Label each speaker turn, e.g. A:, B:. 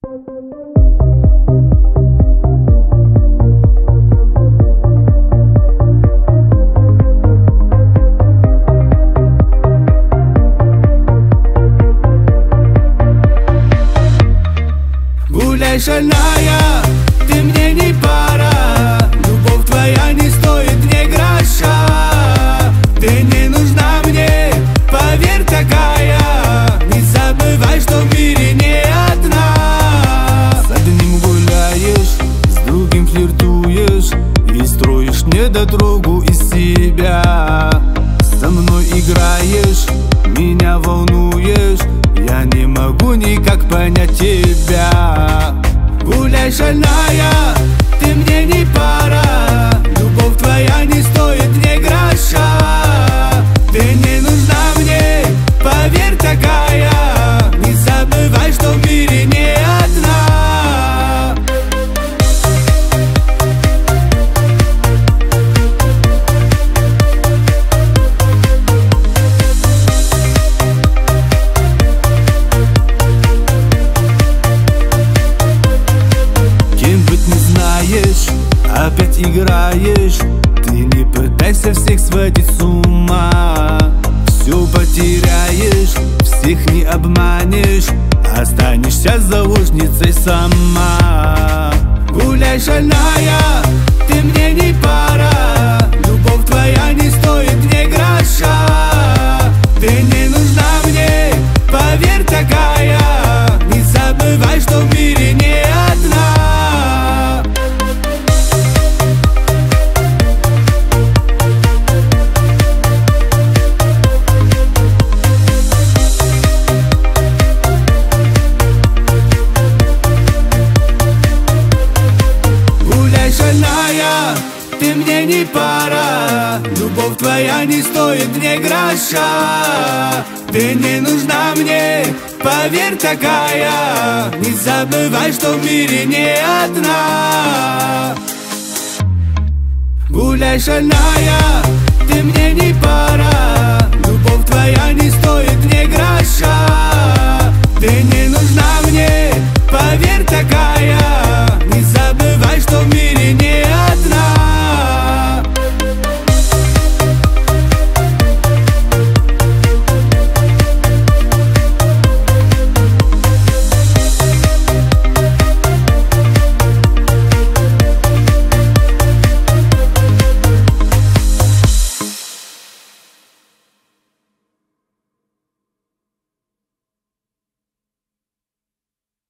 A: Гуляй, шальная, ты мне не пара. Любовь твоя не стоит мне гроша. Ты не нужна мне, поверь, такая. Не забывай, что в мире не одна. С одним гуляешь, с другим флиртуешь и строишь недотрогу из себя. Со мной играешь, меня волнуешь, я не могу никак понять тебя. Гуляй, шальная, ты мне не пара. Любовь твоя не стоит мне гроша. Ты не нужна мне, поверь, такая. Не забывай, что в мире не одна. Кем быть не знаешь, опять играешь. Ты не пытайся всех сводить с ума. Все потеряешь, всех не обманешь, останешься заложницей сама. Гуляй, шальная, ты мне не пара. Любовь твоя не стоит мне гроша. Ты не нужна мне, поверь, такая. Не забывай, что в мире не одна. Гуляй, шальная, ты мне не пара. Любовь твоя не стоит мне гроша. Ты не нужна мне, поверь, такая. Не забывай, что в мире не одна. Гуляй, шальная, ты мне не пара. Любовь твоя не стоит мне гроша. Ты не